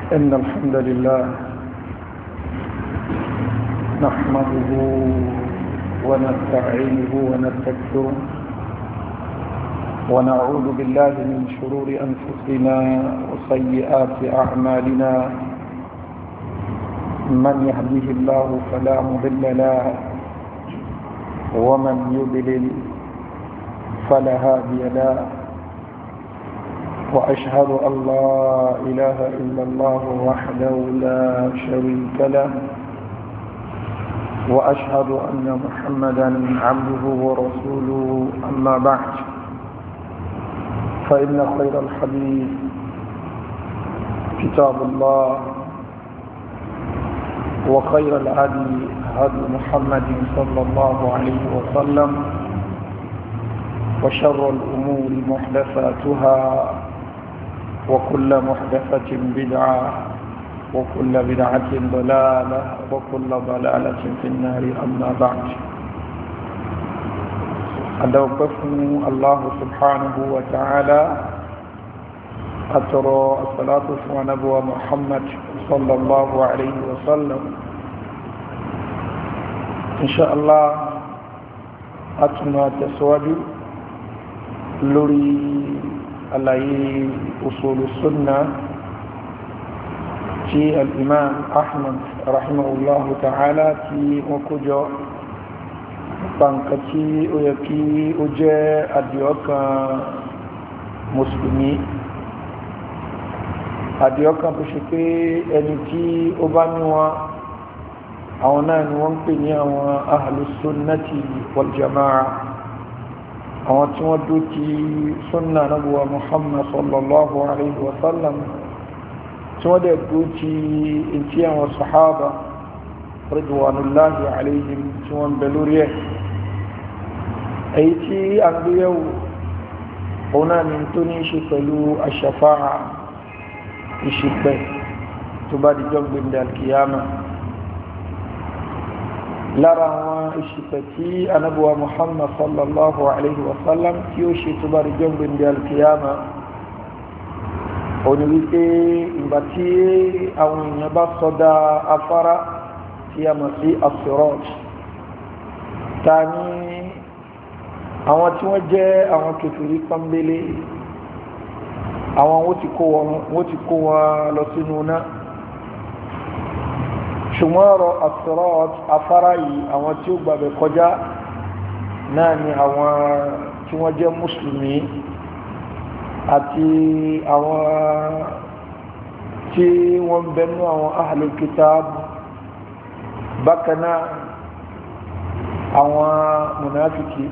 إن الحمد لله نحمده ونستعينه ونستغفره ونعوذ بالله من شرور أنفسنا وسيئات أعمالنا من يهده الله فلا مضل له ومن يضلل فلا هادي له وأشهد أن لا إله إلا الله وحده لا شريك له وأشهد أن محمدا عبده ورسوله أما بعد فإن خير الحديث كتاب الله وخير الهدي هدي محمد صلى الله عليه وسلم وشر الأمور محدثاتها وكل محدثة بدعة وكل بدعة ضلالة وكل ضلالة في النار أما بعد أدوقفن الله سبحانه وتعالى أترى الصلاة ونبوة محمد صلى الله عليه وسلم إن شاء الله أتنا تسود لوري على أصول السنة في الإمام أحمد رحمه الله تعالى في وكجو بانكتي ويكي أجاء أديوكا مسلمي أديوكا بشكي أنتي أبانوا أونان وانقني أهل السنة والجماعة àwọn tí wọ́n dó ti sunna nabuwa muhammad sallallahu alaihi wasallam tí wọ́n dẹ̀ dó ti ìtí àwọn sahaba ridwanullahi alaihim tí wọ́n bẹ lórí ẹ̀ èyí tí a ń gbéyẹ̀wò òun náà ni tó ní ṣe pẹ̀lú aṣàfáà ìṣìpẹ̀ tó bá di jọ́ gbẹ̀ndẹ̀ alkiyama lára àwọn ìṣìpẹ̀ tí anábúwa muhammad sallallahu alaihi wasallam tí ó ṣe tó bá rí jọ́ gbẹ̀ndẹ̀ alkiyama òní wípé ìgbà tí àwọn èèyàn bá sọdá afárá tí a mọ̀ sí as-sirat ta ní àwọn tí wọ́n jẹ́ àwọn kèfèrí pọ́nbélé àwọn wọ́n ti kó wọn lọ sínú náà ṣùgbọ́n ọ̀rọ̀ as-sirat afárá yìí àwọn tí ó gbàbẹ̀ kọjá náà ni àwọn tí wọ́n jẹ́ mùsùlùmí àti àwọn tí wọ́n bẹnu àwọn ahlul kitab bákanáà àwọn munafiki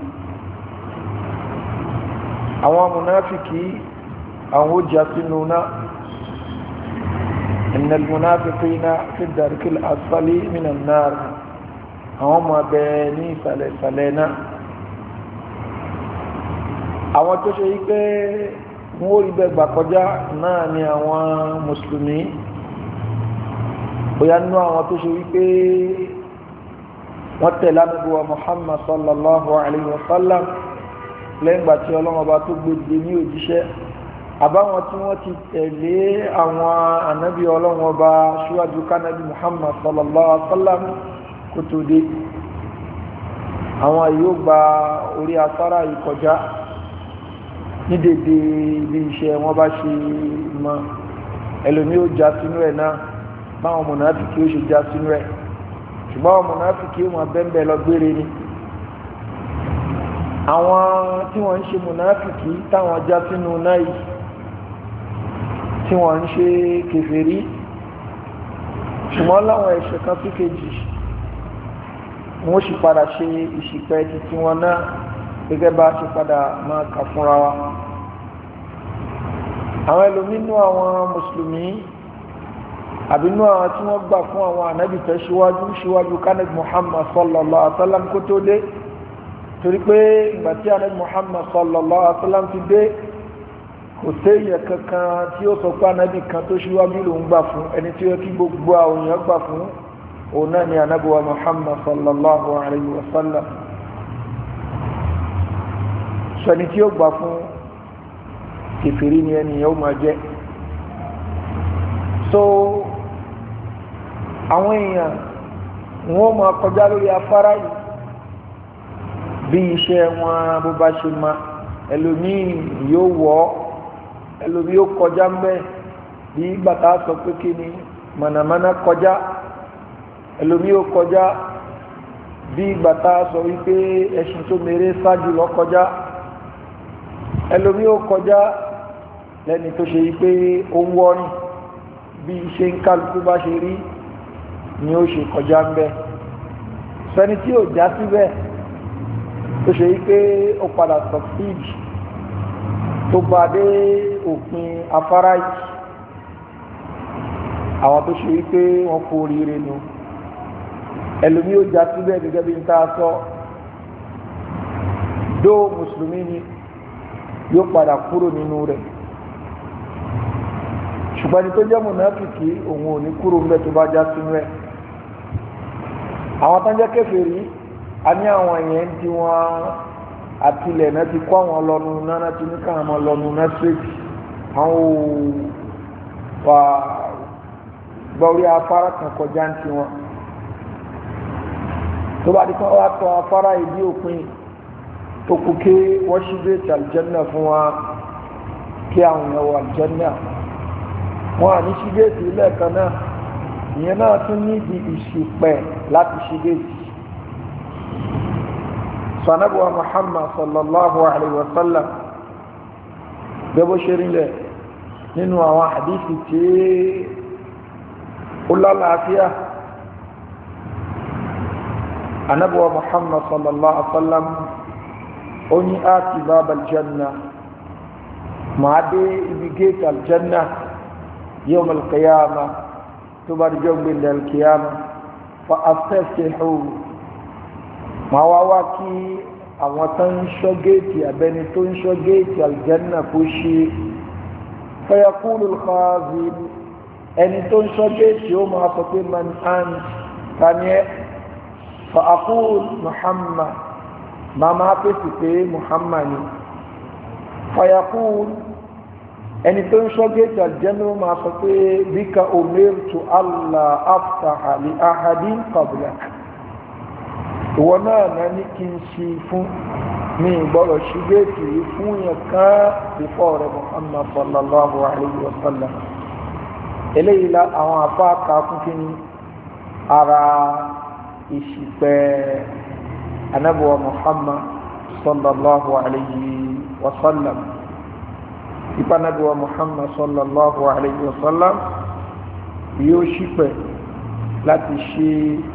àwọn ó jà sínú náà إن المنافقين في الدرك الأسفل من النار هم بني فلنا àwọn tó ṣe yí pé wọ́n rí bẹ́ẹ̀ gbà kọjá náà ni àwọn mùsùlùmí bóyá nínú àwọn tó ṣe wí pé wọ́n tẹ̀lé Ànábì wa Muhammad sallallahu alayhi wa sallam lẹ́yìn gbà tí Ọlọ́run Ọba tó gbé ní òjíṣẹ́ àbáwọn tí wọ́n ti tẹ̀lé àwọn ànábì Ọlọ́run Ọba ṣíwájú kánábì Muhammad sallallahu alaihi wasallam kò tó dé àwọn yóò gba orí afárá yìí kọjá ní dédé ibi iṣẹ́ wọn bá ṣe mọ́ ẹlòmí ó já sínú ẹ̀ náà báwọn mùnáfíkì ó ṣe já sínú ẹ̀ ṣùgbọ́n àwọn mùnáfíkì ó máa bẹ́ẹ̀ lọ gbére ni àwọn tí wọ́n ń ṣe mùnáfíkì táwọn já sínú náà yìí tí wọ́n ń ṣe kèfèrí ṣùgbọ́n láwọn ẹ̀ṣẹ̀ kan sí kejì wọ́n sì padà ṣe ìṣìpẹ̀ títí wọn náà gẹ́gẹ́ bá ṣe padà máa kà fúnra wa àwọn ẹlòmínú àwọn mùsùlùmí àbínú àwọn tí wọ́n gbà fún àwọn ànábì tẹ́ síwájú kánẹ́bì muhammad sallallahu alaihi wasallam kó tó dé torí pé ìgbà tí ànábì muhammad sallallahu alaihi wasallam ti dé kò séyẹ kankan tí ó sọ pé ànábì kan tó ṣíwájú ló ń gbà fún ẹni tí ó kí gbogbo àwọn èèyàn gbà fún òun náà ni ànábì wa muhammad sallallahu alaihi wasallam sọni tí ó gbà fún kèfèrí ni ẹni yóò máa jẹ́ so àwọn èèyàn wọ́n máa kọjá lórí afárá yìí bí iṣẹ́ wọn bó bá ṣe ma ẹlòmíì yóò wọ́ ẹlòmíì yóò kọjá mbẹ́ bí bàtà sọ pé kí ni mànàmáná kọjá ẹlòmíì yóò kọjá bí bàtà sọ wípé ẹṣin tó mèrè ṣáájú lọ kọjá ẹlòmíì yóò kọjá lẹ́ni tó ṣe wípé ó ń wọ́rin bí iṣẹ́ ń kálukú bá ṣe rí ni ó ṣe kọjá mbẹ́ sẹni tí ò já síbẹ̀ tó ṣe wípé ó padà succeed tó bá dé òpin afárá yìí àwọn tó ṣe wípé wọ́n kó oríire nu ẹlòmí ó já síbẹ̀ gẹ́gẹ́ bí n ta sọ dó mùsùlùmí ni yóò padà kúrò nínú rẹ̀ ṣùgbọ́n ní tó jẹ́ mùnáfìkì òun ò ní kúrò ńbẹ̀ tó bá já sínú ẹ̀ àwọn tó ń jẹ́ kèfèrí a ní àwọn èèyàn tí wọ́n àtìlẹ̀ náà ti kó àwọn lọ́nu náà ti ní káwọn ọmọ lọ́nu náà straight àwọn wà gbọ́rí afárá kan kọjá ń ti wọn tó bá di kan wá tọ afárá ìdí òpin tó kú kí wọ́n ṣí géètì àlùjànnà fún wa kí àwọn èèyàn wọ àlùjànnà wọn à ní ṣí géètì lẹ́ẹ̀kan náà ìyẹn náà tún ní di ìṣìpẹ̀ láti ṣí géètì sanabuwa Muhammad sallallahu alaihi wasallam gẹ́bó ṣe rílẹ̀ nínú àwọn hadithi tí ó lálàáfíà anabuwa Muhammad sallallahu alaihi wasallam ó ní àti bab aljanna máa dé ibi gate aljanna yawm alqiyama tó bá di jọ́gbìn alqiyama fa astaftihu ma wá wá kí àwọn tó ń ṣọ́ géètì abẹni tó ń ṣọ́ géètì aljanna kó ṣe fayaqulu al-khazin ẹni tó ń ṣọ́ géètì ó máa sọ pé man ant taniẹ fa aqul Muhammad ma máa pèsè pé Muhammad ni fayaqul ẹni tó ń ṣọ́ géètì aljanna ó máa sọ pé bika umirtu alla aftaha li ahadin qablak ìwọ náà náà ní kí n ṣe fún ní ìgbọ́rọ̀ ṣí géètì fún yẹn kan bífọ́ rẹ̀ Muhammad sallallahu alayhi wa sallam eléyìí la àwọn afá kàákún kí ni ara ìṣìpẹ̀ anábùwà Muhammad sallallahu alayhi wa sallam ipa anábùwà Muhammad sallallahu alayhi wa sallam yóò ṣìpẹ̀ láti ṣe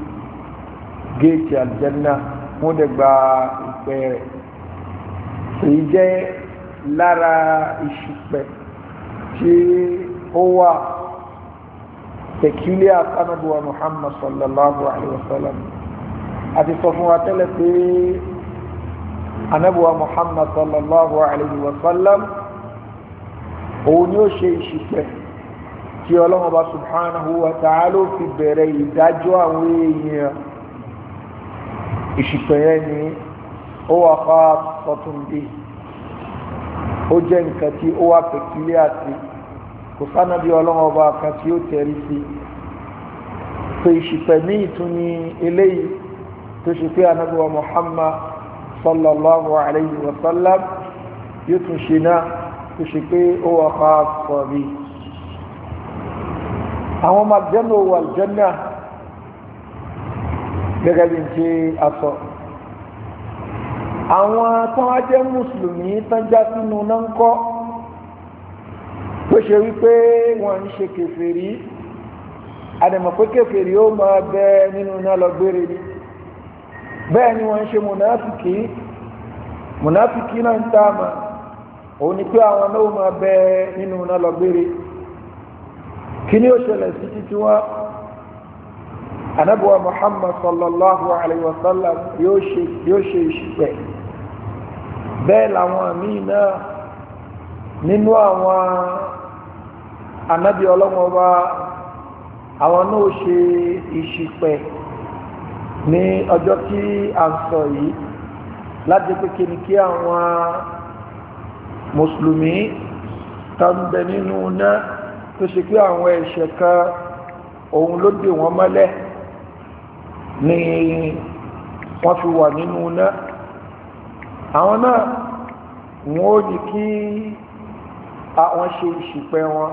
géètì aljanna wọ́n dẹ̀ gba ìpẹ́ rẹ̀ èyí jẹ́ lára ìṣìpẹ̀ tí ó wà peculiar sanaduwa Muhammad sallallahu alaihi wasallam àti sọ fún wa tẹ́lẹ̀ pé anabuwa Muhammad sallallahu alaihi wasallam òun ni ó ṣe ìṣìpẹ̀ tí Ọlọ́hun Ọba subhanahu wa ta'ala fi bẹ̀rẹ̀ ìdájọ́ àwọn èèyàn ìṣìpẹ̀ yẹn ni ó wà fà sọ́tún bí ó jẹ́ nǹkan tí ó wà pẹ̀kílẹ̀ àti kò sánà bí Ọlọ́hun Ọba kan tí ó tẹ̀rí sí pé ìṣìpẹ̀ ní ìtún ní eléyìí tó ṣe pé Ànábì wa Muhammad sallallahu alayhi wa sallam yóò tún ṣe náà tó ṣe pé ó wà fà sọ́ bí àwọn magdano wà aljanna gẹ́gẹ́ bí n ṣe aṣọ àwọn tán á jẹ́ mùsùlùmí tán já sínú náà ń kọ́ tó ṣe wípé wọ́n ń ṣe kèfèrí àdèmọ̀ pé kèfèrí ó máa bẹ nínú náà lọ gbére ni bẹ́ẹ̀ ni wọ́n ń ṣe mùnáfìkì náà ń tààmà òun ni pé àwọn náà máa bẹ nínú náà lọ gbére kí ni ó ṣẹlẹ̀ sí títí wá anabuwa Muhammad sallallahu alaihi wasallam yóò ṣe ìṣìpẹ̀ bẹ́ẹ̀ làwọn míì náà nínú àwọn anabi Ọlọ́hun Ọba àwọn náà ṣe ìṣìpẹ̀ ní ọjọ́ tí a ń sọ yìí láti pé kí ni kí àwọn mùsùlùmí tó ń bẹ nínú náà tó ṣe pé àwọn ẹ̀ṣẹ̀ kan òun ló dè wọ́n mọ́lẹ̀ ni wọ́n fi wà nínú náà àwọn náà wọ́n ó ní kí àwọn ṣe ìṣìpẹ̀ wọn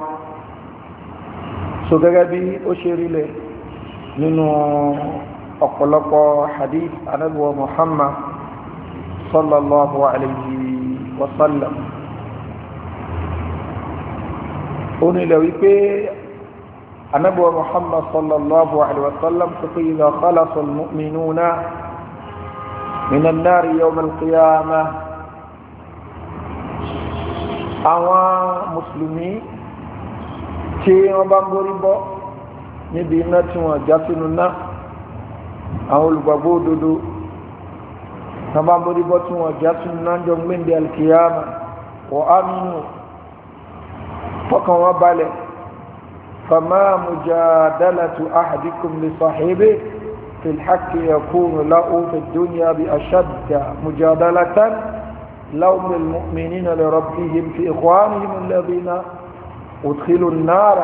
so gẹ́gẹ́ bí ó ṣe rílẹ̀ nínú ọ̀pọ̀lọpọ̀ hadith Ànábì wa Muhammad sallallahu alayhi wa sallam ó nílẹ̀ wípé Ànábì wa Muhammad sallallahu alayhi wa sallam sọ pé idha khalasa al-mu'minuna min an-nar yawm al-qiyamah àwọn mùsùlùmí tí wọ́n bá ń borí bọ́ níbi iná tí wọ́n já sínú náà àwọn olùgbàgbọ́ òdodo wọ́n bá ń borí bọ́ tí wọ́n já sínú náà jọ gbéǹde alkiyama wa aminu fọkàn wọn balẹ̀ fama mujadalatu ahadikum li sahibi fi lḥaqi yakunu lahu fi dunya bi ashadda mujadalatan lahum lilmu'minina li rabbihim fi ikhwanihim alladhina udkhilu an-nara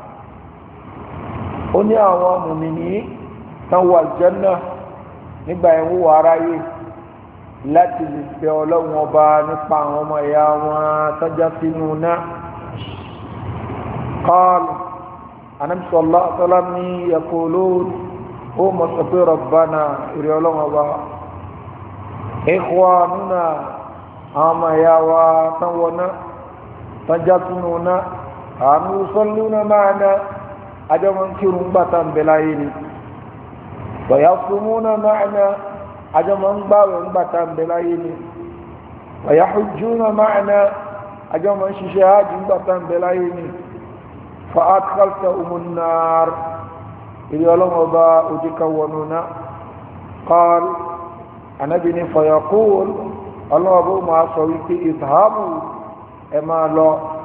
ó ní àwọn mùmìnì tán wà aljanna nígbà ẹ̀wọ́ wà aráyé láti lè bẹ ọlọ́run ọba nípa àwọn ọmọ ẹ̀yà wọn tọ́já sínú náà qalu Ànábì sallallahu alaihi wasallam ní yaqulun ó mọ̀ sọ pé rabbana ìrẹ́ ọlọ́run ọba ikhwanuna àwọn ọmọ ẹ̀yà wa tán wọ náà tọ́já sínú náà àmì sọ́lúnà máa ná ajọ́mọ́ kírun gbàtà ń bẹ láyé ni wàyà súnmúnà máa ná ajọ́mọ́ ń gbàwẹ̀ gbàtà ń bẹ láyé ni wàyà hujjúnà máa ná ajọ́mọ́ ń ṣiṣẹ́ hajj gbàtà ń bẹ láyé ni fa adkhalta umunnar ilé ọlọ́mọba òjìká wọnú náà qal anábì ní fayaqul ọlọ́mọba ó máa sọ wípé ìtàhábù ẹ máa lọ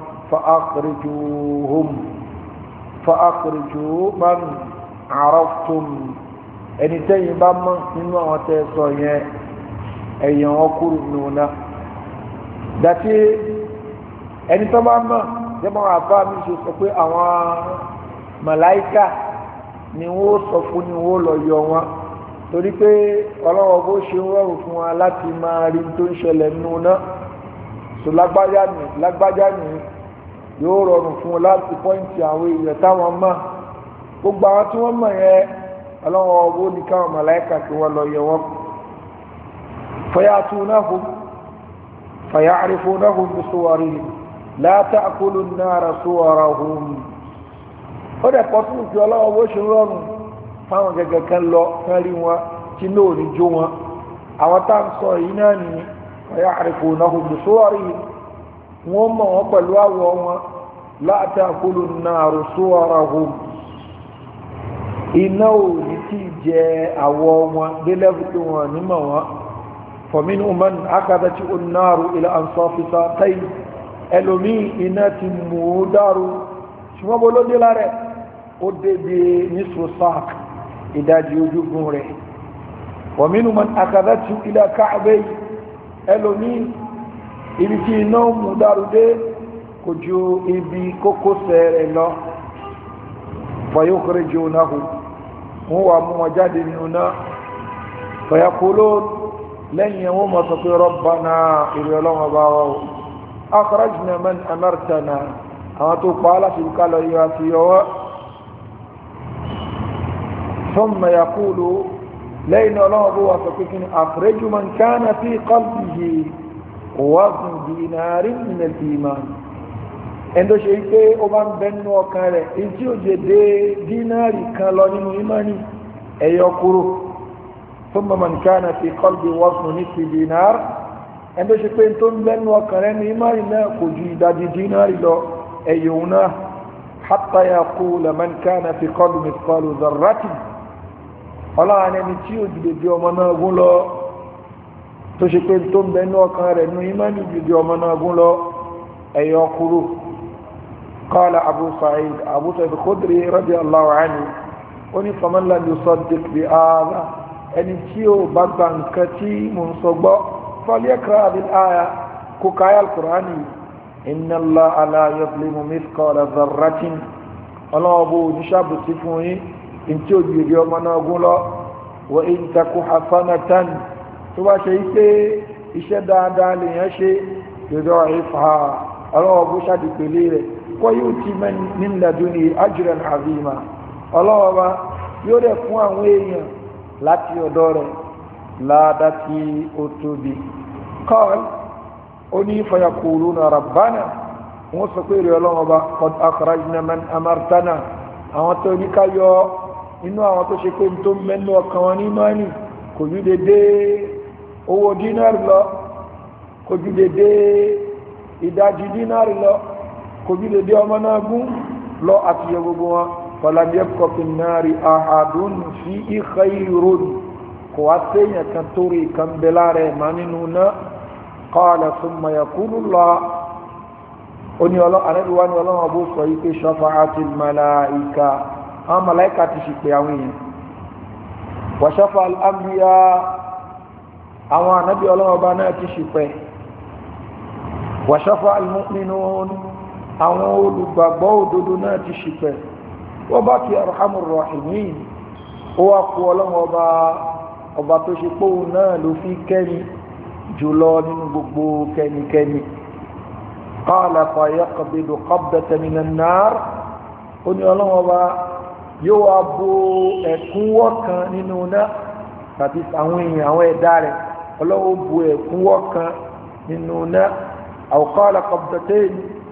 فأخرجوا من عرفتم ẹni tẹ́yìn bá mọ́ nínú àwọn tẹ́ sọ yẹn ẹ̀yàn ọkùnrin nùnà dàtí ẹni tó bá mọ́ jẹ́mọ́ àbá mi ṣe sọ pé àwọn màláíkà ni wọ́n sọ fún ni wọ́n lọ yọ wọn torí pé ọlọ́wọ́ bó ṣe rọrùn fún wa láti máa rí tó ń ṣẹlẹ̀ nùnà so lágbájá ni yóò rọrùn fún wọn láti pọ́ǹtì àwọn èèyàn táwọn mọ̀ gbogbo àwọn tí wọ́n mọ̀ yẹn ọlọ́wọ́ ọgbó ní káwọn màláíkà kí wọ́n lọ yẹ wọ́n fayatunahum faya'rifunahum bisuwarihim la ta'kulu an-nara suwarahum ó dẹ̀ pọ̀ fún ìfẹ́ ọlọ́wọ́ bó ṣe rọrùn fáwọn gẹ́gẹ́ kan lọ kán rí wọn tí náà ní jó wọn àwọn tá à ń sọ yìí náà ní faya'rifunahum bisuwarihim wọ́n mọ̀ wọ́n pẹ̀lú àwọ̀ wọn la ta'kulu an-naru suwarahum iná ò ní tí jẹ àwọ̀ wọn délẹ́bù tí wọ́n ní mọ̀ wọ́n faminhum man akadati an-naru ila ansafi saqayhi ẹlòmí iná ti mú ó dárú ṣùgbọ́n bó ló dé lárẹ̀ ó débi nisfu saq ìdajì ojúgun rẹ̀ faminhum man akadati ila ka'bayhi ẹlòmí ibi tí iná mú dárúdé kò ju ibi kókósẹ̀ rẹ̀ lọ fayukhrijunahu wọ́n wà mú wọn jáde nínú náà fayaqulun lẹ́yìn wọ́n mọ̀ sọ pé rabbana ìrẹ̀ ọlọ́wọ́ bá wà ó akhrajna man amartana àwọn tó pa láti ká lọ yọ àti yọwọ́ thumma yaqulu lẹ́yìn ọlọ́wọ́ bó wà sọ pé kí ni akhriju man kana fi qalbihi wazn dinarin min al-iman ẹni tó ṣe pé ó bá ń bẹnu ọkàn rẹ̀ èyí tí ó jẹ dé dínárì kan lọ nínú ìmánì ẹ̀yọ kúrò thumma man kana fi qalbi wazn nisfi dinar ẹni tó ṣe pé tó ń bẹnu ọkàn rẹ̀ ní ìmánì náà kò ju ìdajì dínárì lọ ẹ̀yọ náà hatta yaqula man kana fi qalbi mithqalu dharratin ọlọ́run ẹni tí ó jù dé ọmọ náà gún lọ tó ṣe pé tó ń bẹnu ọkàn rẹ̀ ní ìmánì jù dé ọmọ náà gún lọ ẹ̀yọ kúrò. قال أبو سعيد الخدري رضي الله عنه وني فمن لم يصدق بهذا أن تيو بطن كتي من صبا فليقرأ بالآية كوكايا القرآن inna Allaha la yuzlimu mithqala dharratin ọlọ́ọ̀bù oníṣàbùsí fún yín in tí ó gbèrè ọmọ náà gún lọ wa in taku hasanatan tó bá ṣe pé iṣẹ́ dáadáa lèèyàn ṣe yudha'ifha ọlọ́ọ̀bù ṣàdìpẹ̀lẹ̀ rẹ̀ kọ́ yóò ti min laduni ajran azima ọlọ́ọ̀bá yóò rẹ̀ fún àwọn èèyàn láti ọ̀dọ̀ rẹ̀ láàdá tí ó tóbi qal ó ní fayaquluna rabbana wọ́n sọ pé rí ọlọ́ọ̀bá qad akhrajna man amartana àwọn tó ní ká yọ inú àwọn tó ṣe pé tó mẹ́nu ọkàn wọn ní mọ́ni kò jú dédé owó dínárì lọ kò jú dédé ìdájí dínárì lọ kò jú dédé ọmọ náà gún lọ àti yọ gbogbo wọn falam yabqa fin nari ahadun fi khayrun kò wá séyàn kan torí kan bẹ́lá rẹ̀ má nínú náà qala thumma yaqulu Allah oní àrẹ́bíwá ní ọlọ́wọ́ bó sọ yí pé shafa'atil malaika àwọn malaika ti ṣìpẹ̀ àwọn èèyàn wa shafa'al anbiya àwọn ànábí ọlọ́wọ́ bá náà ti ṣìpẹ̀ wa shafa'al mu'minun àwọn olùgbàgbọ́ òdodo náà ti ṣìpẹ̀ wa baqiya arhamur rahimin ó wá kú ọlọ́wọ́ ọba tó ṣe póhùn náà ló fi kẹ́ni jùlọ nínú gbogbo kẹ́nikẹ́ni قال فيقبض قبضة من النار oni ọlọ́wọ́ bá yóò wá bó ẹ̀kúnwọ́ kan nínú náà tàbí àwọn èèyàn àwọn ẹ̀dá rẹ̀ ọlọ́wọ́ bó ẹ̀kúnwọ́ kan nínú náà aw qala qabdatayn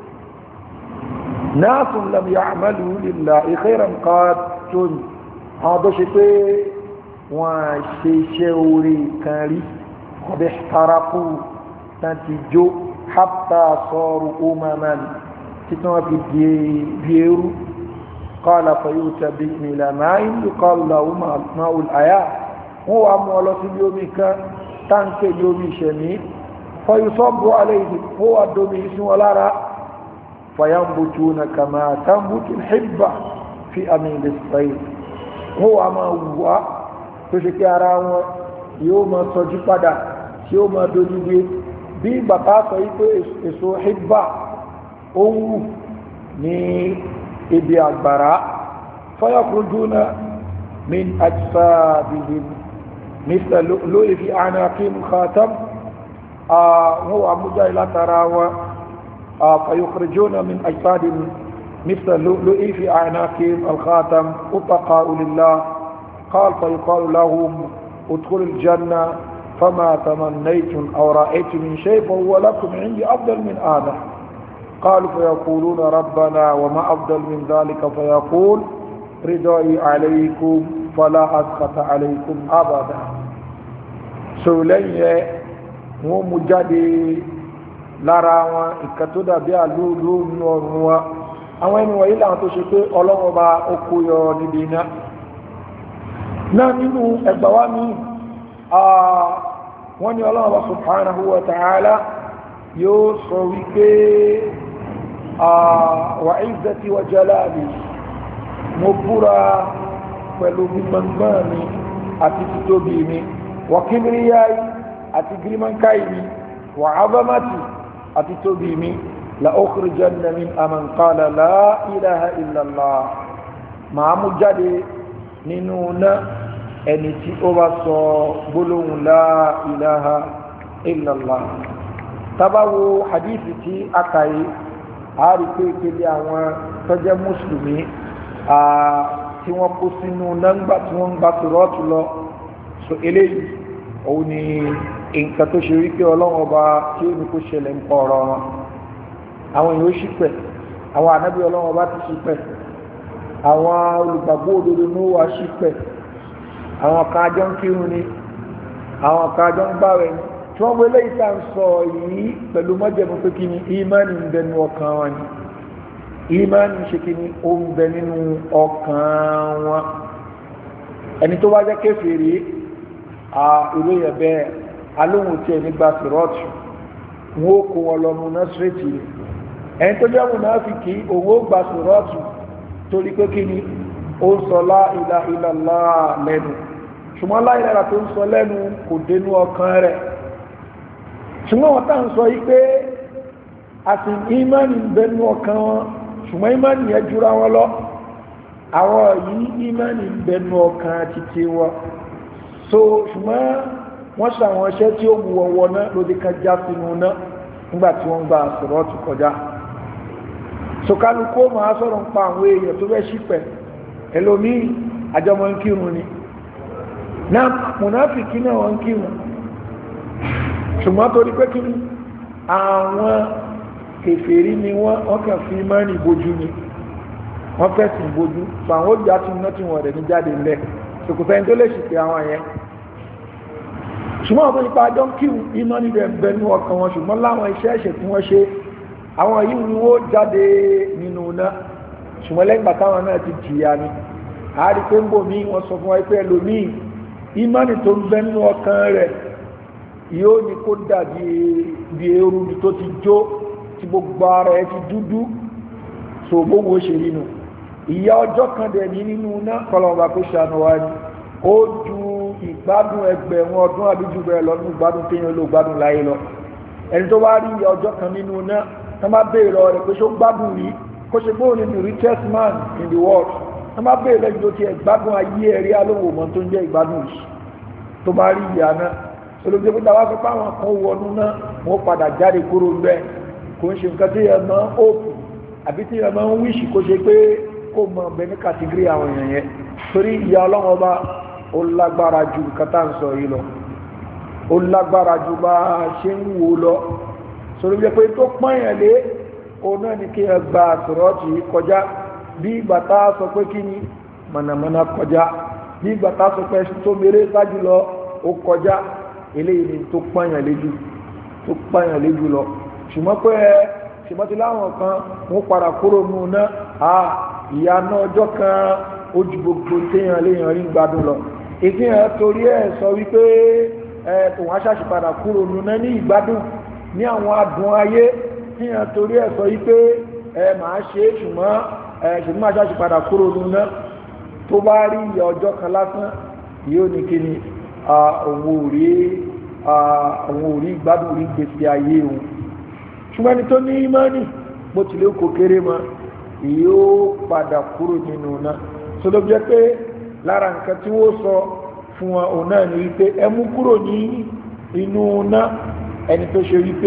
nasun lam ya'malu lillahi khayran qattun àwọn tó ṣe pé wọ́n ṣe iṣẹ́ orí kan rí qad ihtaraku tán ti jó حتى صاروا أمما تتنوى في ديرو قال فيوتى بهم إلى ماء يقال له ماء الآيات هو أموال في يومك تنك يوم شميل فيصب عليه هو الدمي اسم ولا فينبتون كما تنبت الحبة في أمين الصيف هو ما هو تشكي يوم صجبدا يوم دوني bí bàbá sọ wípé èso hibba ó wù ní ibi àgbàrá fayakhrujuna min ajsadihim mithla lu'lu'i fi a'naqihim khatam wọ́n wà mú jáde látara wọn fayakhrujuna min ajsadihim mithla lu'lu'i fi a'naqihim al-khatam utaqa'u lillah qala fayuqalu lahum udkhulul janna فما تمنيتم أو رأيتم من شيء فهو لكم عندي أفضل من هذا قالوا فيقولون ربنا وما أفضل من ذلك فيقول رضائي عليكم فلا أسخط عليكم أبدا سولي ومجدي lára wọn ìkà tó dàbí àlúùlú nínú ọrùn wa àwọn ẹni wọ̀nyí làwọn tó ṣe pé ọlọ́wọ́ bá okó yọ níbi iná náà nínú ẹgbà wá míì wọ́n ní Allah subhanahu wa ta'ala yóò sọ wípé wa izzati wa jalali mo búra pẹ̀lú mímọ̀gbọ́n mi àti títóbi mi wa kibriyai àti gírímọ̀nkáì mi wa azamati àti tóbi mi la ukhrijanna min man qala la ilaha illallah máa mú jáde nínú náà ẹni tí ó bá sọ gbólóhùn la ilaha illallah tabawo hadithi tí a kàyé a rí pé ìpele àwọn tó jẹ́ mùsùlùmí tí wọ́n kó sínú nọ́ngbà tí wọ́n ń gba sọ̀rọ̀tù lọ so eléyìí òun ni nǹkan tó ṣe wípé ọlọ́run ọba tí ó ní kó ṣẹlẹ̀ ń pọ̀ ọ̀rọ̀ wọn àwọn èèyàn ó ṣìpẹ̀ àwọn ànábì ọlọ́run ọba ti ṣìpẹ̀ àwọn olùgbàgbọ́ òdodo ní ó wà ṣìpẹ̀ àwọn kan ajọ́ ń kírun ni àwọn kan ajọ́ ń gbààwẹ̀ ni tí wọ́n gbé lẹ́yìn tá à ń sọ yìí pẹ̀lú mọ́jẹ̀mú pé kí ni ìmánì ń bẹ nínú ọkàn wọn ni ìmánì ṣe kí ni ó ń bẹ nínú ọkàn wọn ẹni tó bá jẹ́ kèfèrí ìlú yẹn bẹ́ẹ̀ alóhùn tí ẹni gba sírọ́ọ̀tù wọn ó kó wọn lọ́nu nọ́sírẹ́tì ẹni tó jẹ́ mùnáfíkì òun ó gba sírọ́ọ̀tù torí pé kí ni ó ń sọ la ilaha illallah lẹ́nu ṣùgbọ́n la ilaha tó ń sọ lẹ́nu kò dénú ọkàn rẹ̀ ṣùgbọ́n wọ́n tá ń sọ yí pé àti ìmánì ń bẹnu ọkàn wọn ṣùgbọ́n ìmánì yẹn jura wọn lọ àwọn yìí ìmánì ń bẹnu ọkàn títí wọn so ṣùgbọ́n wọ́n ṣàwọn iṣẹ́ tí ó mú ọwọ́ náà lóde kan já sínú náà nígbà tí wọ́n gba sirati kọjá so kálukú máa sọ̀rọ̀ ń pa àwọn èèyàn tó fẹ́ ṣìpẹ̀ ẹlòmíì àjọmọ̀ ń kírun ni náà mùnáfìkì náà wọ́n ń kírun ṣùgbọ́n torí pé kí àwọn kèfèrí ni wọ́n kàn fi mọ́rin ìbojú ni wọ́n fẹ́sìn ìbojú so àwọn ó jà tún náà tí wọ́n rẹ̀ ní jáde ńlẹ̀ ṣòkòfẹ́ tó lè ṣìpẹ̀ àwọn yẹn ṣùgbọ́n àwọn ipa àjọ ń kírun iná níbẹ̀ ń bẹnu ọkàn wọn ṣùgbọ́n láwọn iṣẹ́ ẹ̀ṣẹ̀ tí wọ́n ṣe àwọn yìí ni wọ́n jáde nínú náà ṣùgbọ́n lẹ́gbà táwọn náà ti jìyà ni àárí pé ń bò mí wọ́n sọ fún wa pé ẹlòmíì ìmánì tó ń bẹnu ọkàn rẹ̀ yóò ní kó dàbí bí eérú ni tó ti jó tí gbogbo ara ẹ ti dúdú so gbogbo ṣe nínú ìyà ọjọ́ kan dẹ̀ ní nínú náà kọlọ̀ọ̀bà kó ṣàánú wa ni ó ju ìgbádùn ẹgbẹ̀rún ọdún àbíjú bẹ̀rẹ̀ lọ ní ìgbádùn téèyàn ló gbádùn láyé lọ ẹni tó wá rí ìyà ọjọ́ kan nínú náà tó má béèrè lọ rẹ̀ pé ṣó gbádùn rí kó ṣe gbóhùn ní the richest man in the world tó má béèrè lẹ́yìn tó ti ẹ̀gbádùn ayé ẹ̀rí alówó mọ́ tó ń jẹ́ ìgbádùn yìí tó bá rí ìyà náà olùgbé pé tàwa fi páwọn kan wọnú náà wọ́n padà jáde kúrò ń bẹ́ẹ̀ kò ń ṣe nǹkan tí ẹ máa ń òpù àbí tí ẹ máa ń wíṣì kó ṣe pé kó mọ ọbẹ̀ ní kàtígírì àwọn èèyàn yẹn torí ìyà ọlọ́run ọba ó lágbára ju nǹkan tá à ń sọ yìí lọ ó lágbára ju bá a ṣe ń wò lọ sọ̀rọ̀ jẹ́ pé tó pọ́nyàn lé òun náà ni kí ẹ gba àsọ̀rọ̀tì kọjá bí ìgbà tá a sọ pé kí ni mọ̀nàmọ́ná kọjá bí ìgbà tá a sọ pé ẹṣin tó mèrè sáájú lọ ó kọjá eléyìí ni tó pọ́nyàn léjú lọ ṣùgbọ́n pé ṣùgbọ́n ti láwọn kan wọ́n padà kúrò nù náà ìyá náà ọjọ́ kan ojú gbogbo téèyàn léèyàn rí gbádùn lọ ìfihàn torí ẹ̀ sọ wípé òun aṣáṣì padà kúrò nù náà ní ìgbádùn ní àwọn adùn ayé ìfihàn torí ẹ̀ sọ wípé màá ṣe é ṣùgbọ́n máa ṣáṣì padà kúrò nù náà tó bá rí ìyá ọjọ́ kan lásán yóò ní kí ni òun ò rí ìgbádùn rí gbèsè ayé òun ṣùgbọ́n ẹni tó ní ìmánì bó tilẹ̀ kó kéré mọ́ yóò padà kúrò nínú náà tó ló jẹ́ pé lára nǹkan tí wọ́n sọ fún wọn òun náà ní wípé ẹ mú kúrò ní inú náà ẹni tó ṣe wípé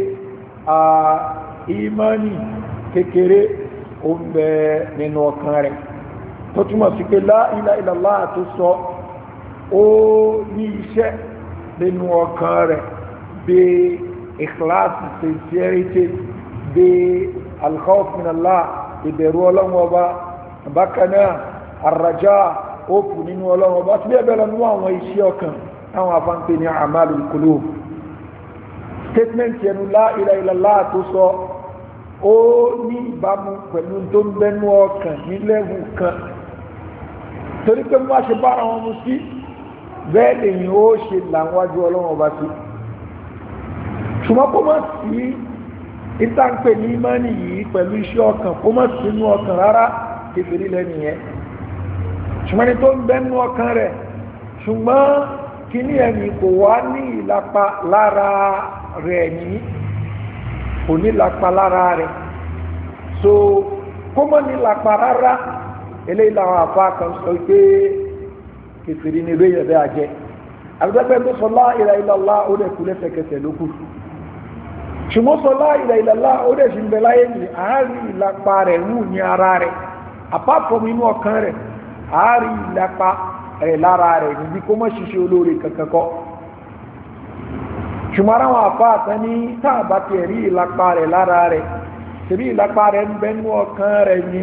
ìmánì kékeré ó ń bẹ nínú ọkàn rẹ̀ tó túmọ̀ sí pé la ilaha illallah tó sọ ó ní iṣẹ́ nínú ọkàn rẹ̀ bí ikhlas sincerity bí al-khawf min Allah ìbẹ̀rù ọlọ́wọ́ ọba bákanáà arraja òpù nínú ọlọ́wọ́ ọba tí bẹ́ẹ̀ lọ nínú àwọn iṣẹ́ ọkàn táwọn afánpé ní a'malul qulub statement yẹnu la ilaha illallah tó sọ ó ní ìbámu pẹ̀lú tó ń bẹnu ọkàn nílẹ̀wù kan torí pé wọ́n ṣe bára wọn mú sí bẹ́ẹ̀ lèyìn ó ṣe làwájú ọlọ́wọ́ ọba sí ṣùgbọ́n kó má sí ìtànpẹ̀ ní ìmánì yìí pẹ̀lú iṣẹ́ ọkàn kó má sínú ọkàn rárá kékeré lẹ́nìyẹn ṣùgbọ́n ní tó ń bẹ́nu ọkàn rẹ̀ ṣùgbọ́n kí ní ẹni kò wá ní ìlapa lára rẹ̀ ní kò ní ìlapa lára rẹ̀ so kó má ní ìlapa rárá eléyìí làwọn àfa kan sọ pé kékeré ní ìrẹ́yẹ̀ bẹ́ẹ̀ àjẹ́ àbúgbẹ́ tó sọ la ilaha illallah ó dẹ̀ kú lẹ́sẹ̀kẹsẹ̀ ló kù ṣùgbọ́n sọ la ilaha illallah ó dẹ̀ ṣe ń bẹ láyé ní àárín ìlapa rẹ̀ wù ní ara rẹ̀ apart from inú ọkàn rẹ̀ àárín ìlapa rẹ̀ lára rẹ̀ níbi kó mọ́ ṣiṣẹ́ olóore kankan kọ́ ṣùgbọ́n ara wọn àfa àtàn ní táàbà ti rí ìlapa rẹ̀ lára rẹ̀ ṣebí ìlapa rẹ̀ ń bẹ nínú ọkàn rẹ̀ ní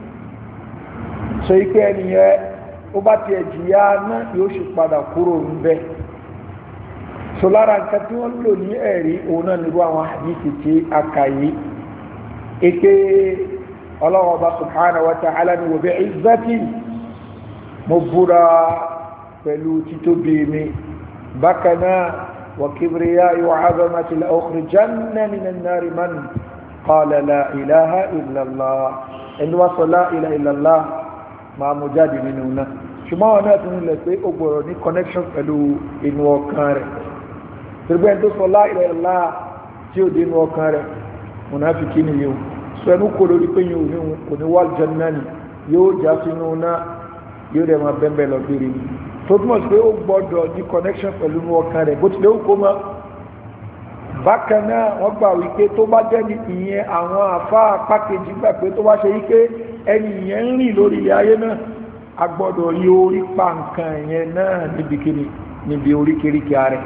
sọ ike ẹnìyẹn ó bá ti ẹ̀jìyà náà yóò ṣe padà kúrò ń bẹ́ẹ̀ so lára nǹkan tí wọ́n lò ní ẹ̀rí òun náà nírú àwọn àdíkì tí a kà yìí ike Ọlọ́hun Ọba subhanahu wa ta'ala ni wa bi'izzati mo búra pẹ̀lú títóbi mi bákan náà wa kibriya'i wa 'azamati la ukhrijanna minan nari man qala la ilaha illallah ẹni wá sọ la ilaha illallah máa mú jáde nínú náà ṣùgbọ́n wọn náà tún lè pé ó gbọ́dọ̀ ní connection pẹ̀lú inú ọkàn rẹ̀ gbogbo ẹni tó sọ la ilaha illallah tí ó dé inú ọkàn rẹ̀ munafiki ni yóò sẹ́nu kò lórí pé yóò ní kò ní wà janna ni yóò já sínú náà yóò dẹ̀ máa bẹ́ẹ̀ lọ bèrè ni tó túmọ̀ sí pé ó gbọ́dọ̀ ní connection pẹ̀lú ọkàn rẹ̀ bó tilẹ̀ ó kó mọ́ bákan náà wọ́n gbà wípé tó bá jẹ́ ní ìyẹn àwọn àfá pákejì gbà pé tó bá ṣe wípé ẹni ìyẹn ń rìn lórí ilẹ̀ ayé náà a gbọ́dọ̀ rí orí pa nǹkan ìyẹn náà níbi kíni níbi oríkèríkè rẹ̀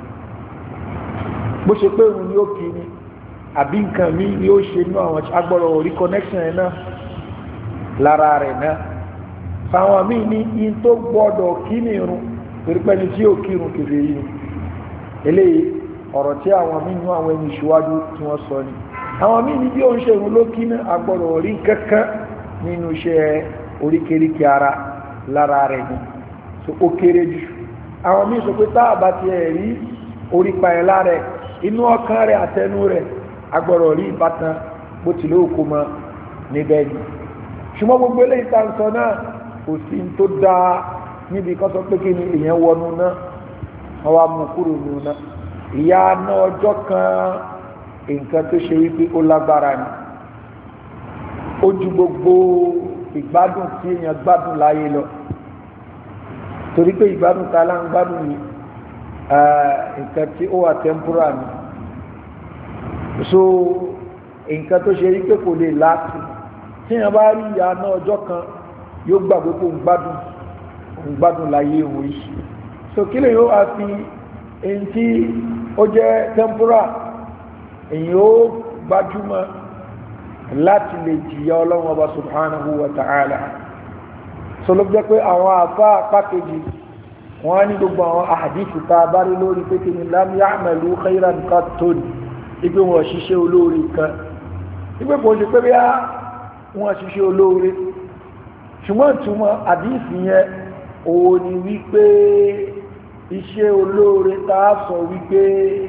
bó ṣe pé òun ni ó kí ni àbí nǹkan mi ni ó ṣe ní àwọn agbọ́dọ̀ orí connection ẹ̀ náà lára rẹ̀ náà fáwọn míì ní in tó gbọ́dọ̀ kí ni irun torí pẹ́ni tí ó kírun kèfè yìí ni eléyìí ọ̀rọ̀ tí àwọn míì nú àwọn ẹni ìṣíwájú tí wọ́n sọ ni àwọn míì ní bí ó ń ṣe irun ló kí ní agbọ́dọ̀ orí kankan nínú iṣẹ́ oríkèríkè ara lára rẹ̀ ni so ó kéré jù àwọn míì sọ pé tá a bá ti ẹ̀ rí orí pa ẹ̀ lára ẹ̀ inú ọkàn rẹ̀ àtẹnu rẹ̀ agbọ́dọ̀ rí ìbátan bó tilẹ̀ òkú mọ́ níbẹ̀ ni ṣùgbọ́n gbogbo eléyìí tá ń sọ náà kò sí tó dáa níbi kan sọ pé kí ni èèyàn wọnú náà wọ́n wá mú kúrò nínú náà ìyà náà ọjọ́ kan nǹkan tó ṣe wípé ó lágbára ni ó ju gbogbo ìgbádùn tí èèyàn gbádùn láyé lọ torí pé ìgbádùn tá lá ń gbádùn yìí nǹkan tí ó wà temporal ni so nǹkan tó ṣe wípé kò lè láti tí èèyàn bá rí ìyà náà ọjọ́ kan yóò gbàgbé kó ń gbádùn láyé òun yìí so kí lè yóò wá fi èyí tí ó jẹ́ temporal èyí ó gbájúmọ́ láti lè jìyà ọlọ́run ọba subhanahu wa ta'ala so ló jẹ́ pé àwọn àfá pàkejì wọ́n á ní gbogbo àwọn àdìsù tá a bá rí lórí pé kí ni lam ya'malu khayran qattun ipé wọn ṣiṣẹ́ olóore kan ipé kò ṣe pé bí wọ́n ṣiṣẹ́ olóore ṣùgbọ́n túmọ̀ àdìsù yẹn òun ni wípé iṣẹ́ olóore tá a sọ wípé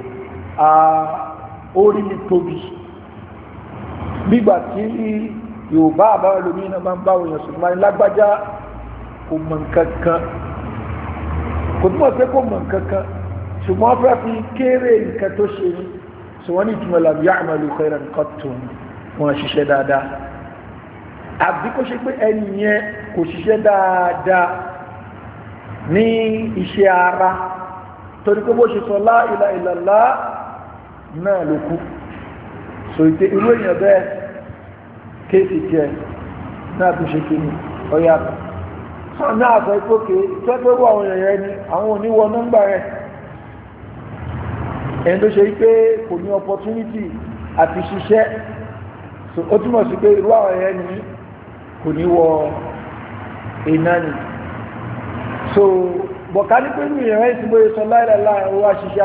orí mi tóbi nígbà tí Yorùbá àbáwọn lómi náà bá ń bá òyìn ṣùgbọ́n lágbájá kò mọ̀ nǹkan kan kò túnmọ̀ pé kò mọ̀ nǹkan kan ṣùgbọ́n fẹ́ fi kéré nǹkan tó ṣe ní ṣùgbọ́n ní ìtumọ̀ lam ya'malu khayran qattun wọn ṣiṣẹ́ dáadáa àbí kó ṣe pé ẹni yẹn kò ṣiṣẹ́ dáadáa ní iṣẹ́ ara torí pé bó ṣe sọ la ilaha illallah náà ló kú so ìtẹ́ irú èèyàn bẹ́ẹ̀ kéèsì jẹ́ náà tó ṣe kí ní ọyàtọ̀ sọ náà sọ ìpókè tẹ́gbẹ́rú àwọn èèyàn ni àwọn oníwọ nọ́mbà rẹ̀ ẹni tó ṣe pé kò ní opportunity àti ṣiṣẹ́ so ó túnmọ̀ sí pé irú àwọn èèyàn ni kò ní wọ iná ni so bọ̀ká ní pé ní ìrìn ìsìnbó ìsọ láìláìlá ó wá ṣiṣẹ́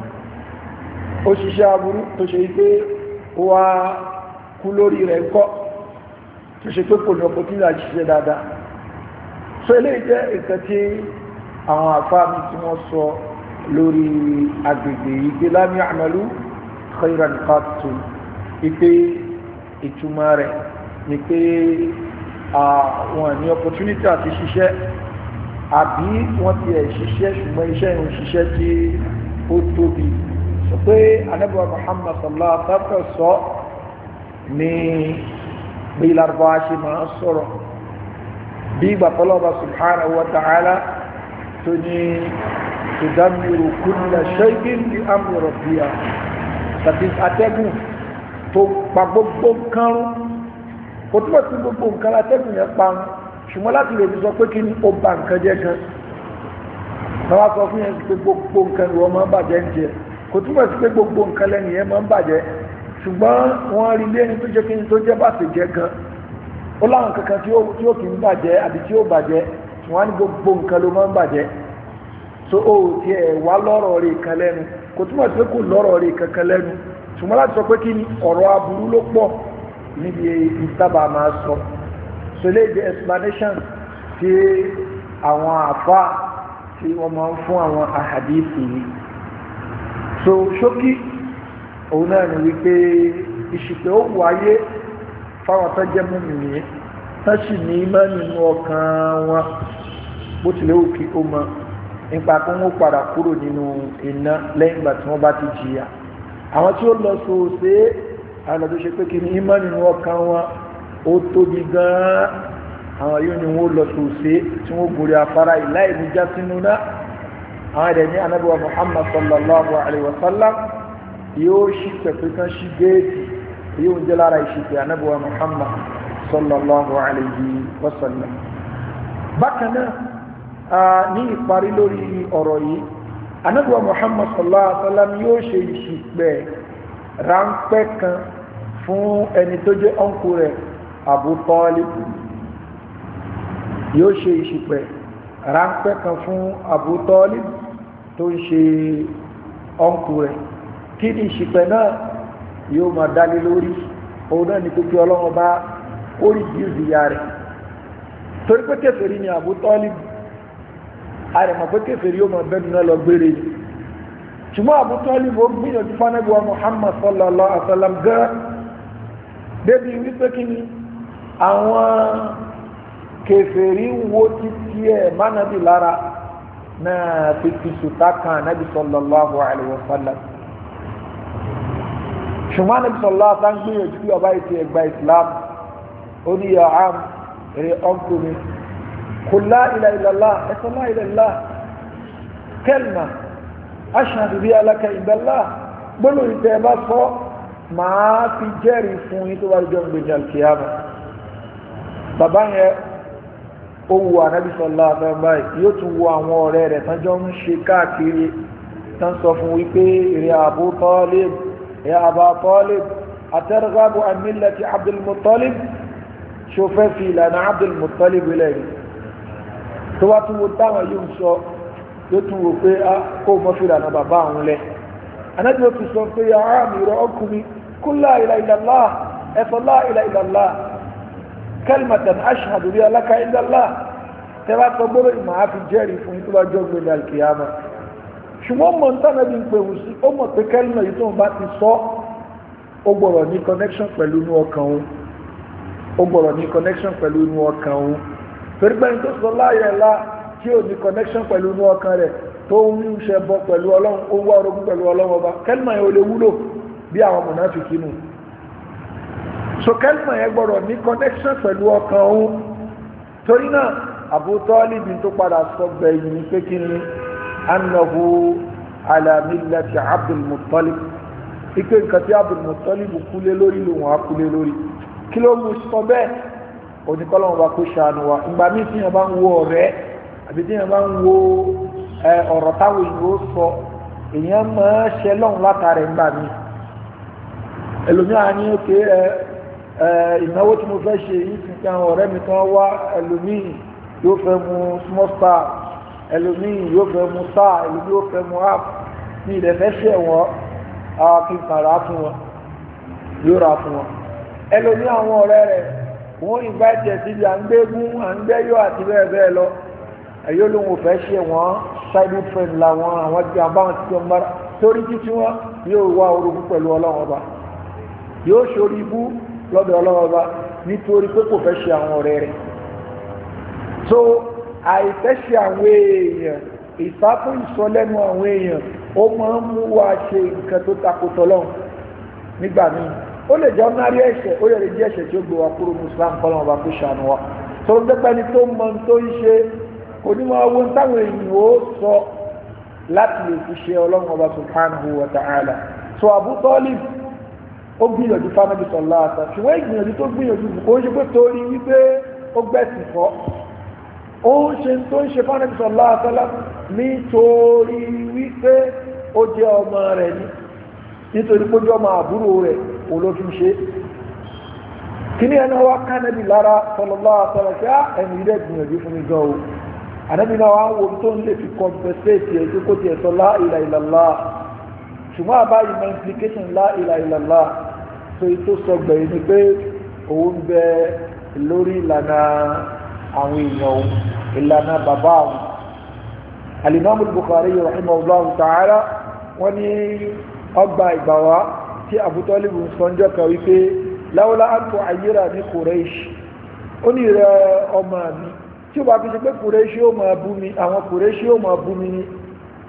aburú tó ṣe pé ó wá kú lórí rẹ̀ ń kọ́ tó ṣe pé kò ní ọkọ̀ tí láti ṣiṣẹ́ dáadáa so ilé jẹ́ nǹkan tí àwọn àfáàmì tí wọ́n sọ lórí agbègbè ìgbé lam ya'malu khayran qattun ipé ìtumọ̀ rẹ̀ ni pé àwọn ní opportunity àti ṣiṣẹ́ àbí wọ́n ti ẹ̀ ṣiṣẹ́ ṣùgbọ́n iṣẹ́ ìrùn ṣiṣẹ́ tí ó tóbi sọ pé Ànábì wa Muhammad sallallahu alaihi wasallam sọ ní bí Lárúbá ṣe máa sọ̀rọ̀ bí ìgbà tọ́lọ́ba subhanahu wa ta'ala tó ní tudammiru kulla shay'in bi amri rabbiha tàbí atẹ́gùn tó pa gbogbo nǹkan rún kò túbọ̀ sí gbogbo nǹkan atẹ́gùn yẹn pa rún ṣùgbọ́n láti lè sọ pé kí ni ó ba nǹkan jẹ́ gan bàbá sọ fún yẹn pé gbogbo nǹkan ni wọ́n máa ń bàjẹ́ ń jẹ kò túbọ̀ sí pé gbogbo nǹkan lẹ́nu yẹn máa ń bàjẹ́ ṣùgbọ́n wọ́n rí lẹ́ni tó jẹ́ kí ni tó jẹ́ bàtẹ̀ jẹ́ gan ó láwọn kankan tí ó kì í bàjẹ́ àbí tí ó bàjẹ́ wọ́n á ní gbogbo nǹkan ló máa ń bàjẹ́ so ó ti ẹ̀ wá lọ́rọ̀ rí kan lẹ́nu kò túmọ̀ sí pé kò lọ́rọ̀ rí kankan lẹ́nu ṣùgbọ́n láti sọ pé kí ni ọ̀rọ̀ aburú ló pọ̀ níbi ìtàbà máa sọ so lè jẹ́ explanation tí àwọn àfá tí wọ́n máa ń fún àwọn àhàdíìsì yìí so ṣókí òun náà ni wípé ìṣìpẹ̀ ó wáyé fáwọn tó jẹ́ mùmínì tán sì ní ìmọ̀ nínú ọkàn wọn bó tilẹ̀ òkè ó mọ nípa kí wọ́n padà kúrò nínú iná lẹ́yìn ìgbà tí wọ́n bá ti jìyà àwọn tí ó lọ sòòsè àwọn tó ṣe pé kí ni ìmánì nínú ọkàn wọn ó tóbi gan-an àwọn yóò ní wọ́n lọ tòṣe tí wọ́n gòrè afárá ìláì ní já sínú náà àwọn ẹ̀dẹ̀ ní Ànábì wa Muhammad sallallahu alaihi wasallam yóò ṣí pẹ̀pẹ̀ kan ṣí géètì yóò jẹ́ lára ìṣìpẹ̀ Ànábì wa Muhammad sallallahu alaihi wasallam. bákan náà ní ìparí lórí ọ̀rọ̀ yìí Ànábì wa Muhammad sallallahu alaihi wasallam yóò ṣe ìṣìpẹ̀ ráńpẹ́ kan fún ẹni tó jẹ́ ọ̀nkù rẹ̀ Abu Talib yóò ṣe ìṣìpẹ̀ ráńpẹ́ kan fún Abu Talib tó ń ṣe ọ̀nkù rẹ̀. kí ni ìṣìpẹ̀ náà yóò máa dálé lórí òun náà ni pé Ọlọ́run bá orí ìyá rẹ̀ torí pé kèfèrí ni Abu Talib àrẹ̀mọ̀ pé kèfèrí yóò máa bẹ́nu náà lọ gbére ni ṣùgbọ́n Abu Talib ó gbìyànjú fánàbí wa Muhammad sallallahu alaihi wasallam gan débi wípé kí ni àwọn kèfèrí wo títí ẹ̀ mánàbí lára náà fi sùtá kan nábì sallallahu alaihi wasallam ṣùgbọ́n nábì sallallahu alaihi wasallam gbìyànjú bí ọba ìtì ẹgbà Islam ó ní ya am rẹ̀ ọkùnrin qul la ilaha illallah ẹ̀sọ́ la ilaha illallah kalma ashhadu biha laka indallah gbọ́dọ̀ ìtẹ́ bá sọ máa fi jẹ́rìí fún yín tó wá jọ ń gbèjà kìíyàmù bàbá yẹn ó wu Ànábì sallallahu alaihi wasallam báyìí yóò tún wo àwọn ọ̀rẹ́ rẹ̀ tán jọ ń ṣe káàkiri tán sọ fún wípé ìrẹ́ Abu Talib ya Aba Talib atarghabu an millati Abdul Muttalib ṣó fẹ́ fi ìlànà Abdul Muttalib lẹ́yìn tó wá tún wo táwọn yóò sọ yóò tún wò pé kó mọ́ fi ìlànà bàbá àwọn lẹ́ Ànábì ó ti sọ pé ya àmì ìrọ̀ ọkùnrin qul la ilaha illallah ẹ̀fọ́ la ilaha illallah kalimatan ashhadu biha laka indallah tẹ́wàá sọ gbọ́dọ̀ ìmọ̀ àfi jẹ́rìí fún tó bá jọ gbẹ̀dẹ̀ alkiyama ṣùgbọ́n mọ̀ ń tánà bí n pè wù sí ó mọ̀ pé kẹ́lìmọ̀ yìí tó ń bá ti sọ ó gbọ́dọ̀ ní connection pẹ̀lú inú ọkàn òun ó gbọ́dọ̀ ní connection pẹ̀lú inú ọkàn òun torí pé ní tó sọ la ilaha illallah tí ò ní connection pẹ̀lú inú ọkàn rẹ̀ tó ń rí iṣẹ́ bọ pẹ̀lú ọlọ́run ó wá orogún pẹ̀lú ọlọ́run ọba kẹ́lìmọ̀ yẹn ò lè wúlò bí àwọn mùnáfíkí nù so kẹ́lìmọ̀ yẹn gbọ́dọ̀ ní connection pẹ̀lú ọkàn òun torí náà Abu Talib tó padà sọ gbẹ̀yìn pé kí ni annahu ala millati Abdul Muttalib ike nǹkan tí Abdul Muttalib kúlé lórí lòun á kúlé lórí kí ló mú sọ bẹ́ẹ̀ oníkọ́lọ́wọ́n bá kó ṣàánú wa ìgbà míì tí yẹn bá ń wo ọ̀rẹ́ àbí tí yẹn bá ń wo ọ̀rọ̀ táwọn ìwò sọ èèyàn máa ṣe lọ́hùn látara ìgbà míì ẹlòmíà ní òkè ìnáwó tí mo fẹ́ ṣe yìí ti fi àwọn ọ̀rẹ́ mi kan wá ẹlòmíì yóò fẹ́ mu small star ẹlòmíì yóò fẹ́ mu star ẹlòmíì yóò fẹ́ mu app ní ilẹ̀ fẹ́ ṣe wọ́n kí n kàn rà fún wọn yóò rà fún wọn ẹlòmíì àwọn ọ̀rẹ́ rẹ̀ wọ́n invite ẹ̀ síbi à ń gbégún à ń gbẹ́yọ̀ àti bẹ́ẹ̀ bẹ́ẹ̀ lọ ẹ̀yọ́ ló ń wò fẹ́ ṣe wọ́n childhood friend làwọn àwọn tí a bá wọn ti jọ mọ́ra torí títí wọn yóò wá orogún pẹ̀lú ọlọ́run ọba yóò ṣorí ibú lọ́dọ̀ ọlọ́run ọba nítorí pé kò fẹ́ ṣe àwọn ọ̀rẹ́ rẹ̀ so àìfẹ́ ṣe àwọn èèyàn ìsáfún ìsọlẹ́nu àwọn èèyàn ó máa ń mú wa ṣe nǹkan tó takòtò lọ́hùn nígbà míì ó lè jẹ́ ọ́nàrí ẹ̀ṣẹ̀ ó lè jẹ́ ẹ̀ṣẹ̀ tí ó gbé wa kúrò mùsùlùmí kọ́lọ́run ọba kó ṣàánú wa tó ń dẹ́pẹ́ ni tó mọ tó ń ṣe onímọ̀ owó táwọn èèyàn ó sọ láti lè fi ṣe ọlọ́run ọba subhanahu wa ta'ala so Abu Talib ó gbìyànjú fánàbí sọ̀lá àtà ṣùgbọ́n ìgbìyànjú tó gbìyànjú kò ń ṣe pé torí wípé ó gbẹ̀sì fọ́ ó ń ṣe tó ń ṣe fánàbí sọ̀lá àtàlá nítorí wípé ó jẹ́ ọmọ rẹ̀ ní nítorí pé ó jẹ́ ọmọ àbúrò rẹ̀ olófin ṣe kí ní ẹni wá kánàbí lára sọ̀lá àtàlá ṣe ẹni ilẹ̀ gbìyànjú fún mi gan o ànábì náà wá wo tó ń lè fi compensate ẹ̀ tó kó tiẹ̀ sọ la ilaha illallah ṣùgbọ́n àbáyé mọ implication la ilaha illallah tó yí tó sọ gbẹ̀yìn ni pé òun bẹ lórí ìlànà àwọn èèyàn òun ìlànà bàbá àwọn Al-Imam Bukhari rahimahullahu ta'ala wọ́n ní ọgbà ìgbà wá tí Abu Talib sọ́njọ́ kan wípé láwọlá àtò àyíra ní Quraysh ó ní rẹ ọmọ mi tí ó bá fi ṣe pé Quraysh ó máa bú mi àwọn Quraysh ó máa bú mi ní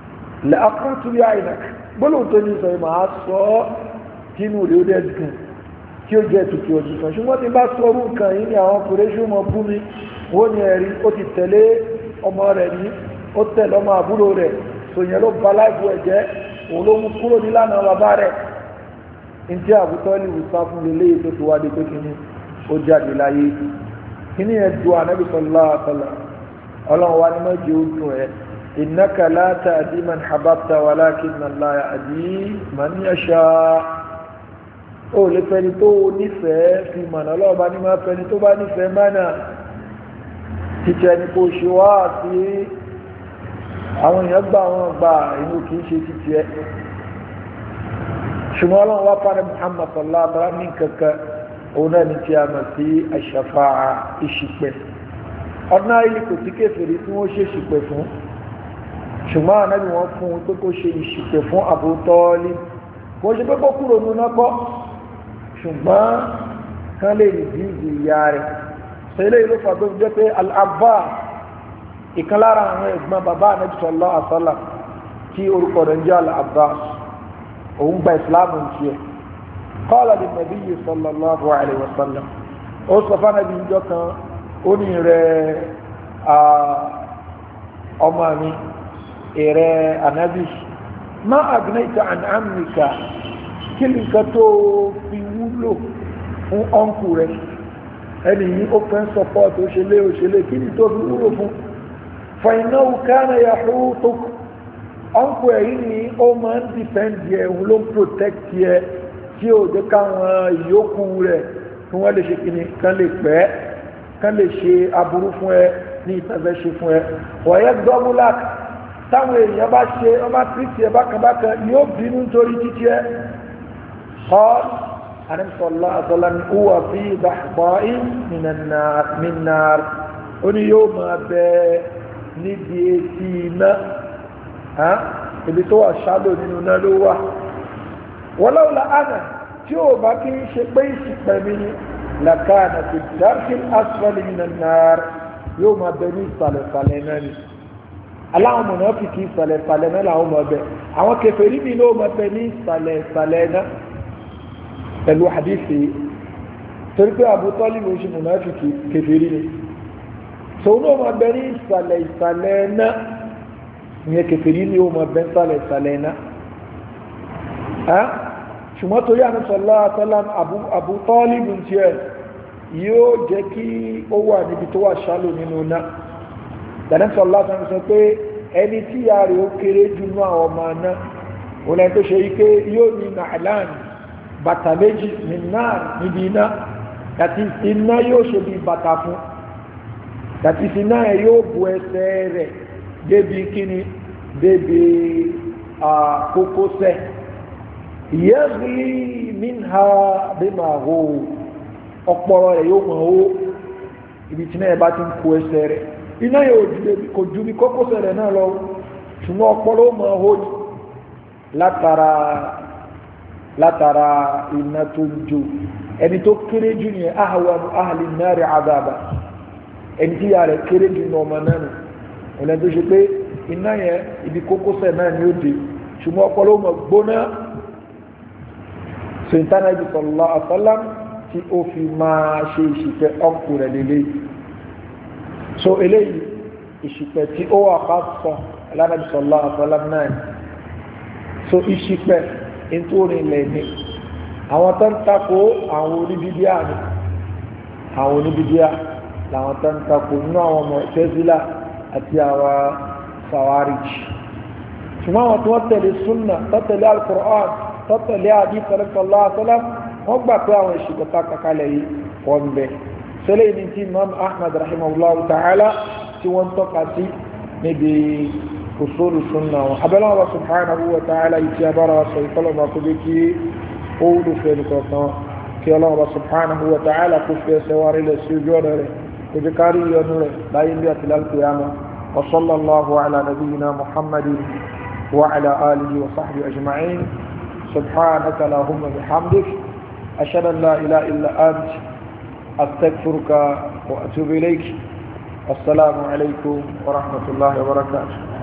la'aqratu bi 'aynak gbọ́lọ̀ tó ní sọ ìmọ̀ àásọ́ kínú rẹ̀ ó dẹ̀ dùn tí ó jẹ́ tutù ojú kan ṣùgbọ́n tí bá sọrú nǹkan yìí ni àwọn kùrẹ́ṣù mọ̀ bú mi wọ́n ní ẹ̀rí ó ti tẹ̀lé ọmọ rẹ̀ ní ó tẹ̀lé ọmọ àbúrò rẹ̀ sòyìn ló ba láìpẹ́ ẹ̀jẹ̀ òun ló mú kúrò nílànà bàbá rẹ̀ ní tí Abu Talib sá fún lélẹ́yìí tó ti wá dé pé kíní ó jáde láyé kíní ẹ̀ du Ànábì sallallahu alaihi wasallam ọlọ́run wa ni má jẹ́ ó dùn ẹ̀ innaka la ta'di man hababta walakinna Allaha yahdi man yasha ó lè fẹ́ni tó nífẹ̀ẹ́ fi mọ̀nà ọlọ́ọ̀bá ní máa fẹ́ni tó bá nífẹ̀ẹ́ mọ́nà títẹ̀ ní kò ṣe wá sí àwọn èèyàn gbà wọn gbà inú kìí ṣe títí ẹ ṣùgbọ́n ọlọ́run wá parí Muhammad sallallahu alaihi wasallam ní kankan òun náà ní tí a mọ̀ sí ash-shafa'a ìṣìpẹ̀ ọdún ayé kò sí kéfèrè tí wọ́n ṣe ìṣìpẹ̀ fún ṣùgbọ́n ànábì wọn fún un pé kó ṣe ìṣìpẹ̀ fún Abu Talib kò ṣe pé kó kúrò nínú náà kọ́ ṣùgbọ́n kán lè rí bí ìyá rẹ̀ sẹ́lẹ̀ ìlú fàgbé jẹ́ pé Al-Abbas ìkan lára àwọn ẹ̀gbọ́n bàbá Ànábì sallallahu alaihi wasallam tí orúkọ rẹ̀ ń jẹ́ Al-Abbas òun gba ìsìláàmù ń tiẹ̀ qala lin-nabiy sallallahu alaihi wasallam ó sọ fún Ànábì ìjọ kan ó ní rẹ̀ ọmọ mi rẹ̀ Ànábì ma aghnayta an ammika kí ni nǹkan tó fi wúlò fún ọ́nkù rẹ̀ ẹni yìí ó fẹ́ sọpọ́ọ̀tì òṣèlé kí ni tó fi wúlò fún فإنه كان يحوطك ọ̀nkù ẹ̀yìn ni ó máa ń dìpẹ́ndì ẹ̀ òun ló ń protect ẹ tí ó jẹ́ káwọn ìyókù rẹ̀ kí wọ́n lè ṣe kíni kán lè pẹ́ kán lè ṣe aburú fún ẹ ní ìtàfẹ́ ṣe fún ẹ wọ̀nyẹ́ gbọ́múlák táwọn èèyàn bá ṣe ọmọ tìrìtì ẹ bákanbákan yóò bínú nítorí títí ẹ قال أنم صلى الله عليه وسلم هو في ضحضاء من نار أن يوم níbi etí iná ibi tó wà ṣálò nínú náà ló wà wọ́láwọ́lá ánà tí ó bá kí ń ṣe pé ìṣìpẹ̀ mi ní làkàánà tó dárkín asfali minan nar yóò máa bẹ ní ìsàlẹ̀sàlẹ̀ náà ni aláwọn mùnáfíkì ìsàlẹ̀sàlẹ̀ náà làwọn máa bẹ àwọn kèfèrí mi ló máa bẹ ní ìsàlẹ̀sàlẹ̀ náà pẹ̀lú hadithi torí pé Abu Talib ló ṣe mùnáfíkì kèfèrí ni tòun náà máa bẹ ní ìsàlẹ̀ náà ìyẹn kèfèrí ni ó máa bẹ ìsàlẹ̀ náà ṣùgbọ́n torí àníṣọ́lá àtàlám Abu Talib ń tiẹ̀ yóò jẹ́ kí ó wà níbi tó wà ṣálò nínú náà àníṣọ́lá àtàlám sọ pé ẹni tí ìyá rẹ̀ ó kéré jù ní àwọn ọmọ náà òun ẹni tó ṣe ike yóò ní nàìlán bàtà méjì ní náà níbi iná àti iná yóò ṣe bí bàtà fún àti iná ẹ̀ yóò bu ẹsẹ̀ rẹ̀ débi kíni débi kókósẹ̀ yẹ́gìlì minha bima hó ọpọlọ rẹ̀ yóò mọ̀ ó ibi tí náà bá ti ń kó ẹsẹ̀ rẹ̀ iná yóò kò ju bí kókósẹ̀ rẹ̀ náà lọ ṣùgbọ́n ọpọlọ mọ̀ ó ní látara iná tó ń jó ẹni tó kéré jù ní ahwanu ahli nari adaba ẹni tí ya rẹ̀ kéré jù ní ọmọ náà nù ọ̀nà tó ṣe pé iná yẹn ibi kókósẹ̀ náà ni ó dé ṣùgbọ́n ọpọlọ mọ̀ gbóná so Ànábì sallallahu alaihi wasallam tí ó fi máa ṣe ìṣìpẹ̀ ọkù rẹ̀ lélẹ̀ so eléyìí ìṣìpẹ̀ tí ó wà bá sọ Ànábì sallallahu alaihi wasallam náà so ìṣìpẹ̀ nítorí ilẹ̀ ní àwọn tó ń takò àwọn oníbíbíà ni àwọn oníbíbíà làwọn tó ń takò nínú àwọn Mu'tazila àti àwọn Khawarij ṣùgbọ́n àwọn tí wọ́n tẹ̀lé súnnà tó tẹ̀lé al-Qur'an tọ́tẹ̀lé hadith sallallahu alaihi wasallam wọ́n gbà pé àwọn ìṣìkọta kakalẹ̀ yìí wọ́n bẹ̀ sẹ́lẹ̀ ní tí Imam Ahmad rahimahullahu ta'ala tí wọ́n tọ́ka sí níbi usulu sunna wọn abẹ́lẹ́ wọn subhanahu wa ta'ala yìí tí a bára sọ ìkọlọ́mọ kó bí kí ó wúlò fẹ́ nìkan kí ọlọ́wọ́ subhanahu wa ta'ala kó fi ẹsẹ̀ wárí lẹ̀ sí ojú ọ̀nà rẹ̀ kó fi kárí ìyọnu rẹ̀ láyé bí àti lálùkìyàmọ́ wa sallallahu ala nabiyyina Muhammadin wa ala alihi wa sahbihi ajma'in سبحانك اللهم وبحمدك أشهد أن لا إله إلا أنت أستغفرك وأتوب إليك السلام عليكم ورحمة الله وبركاته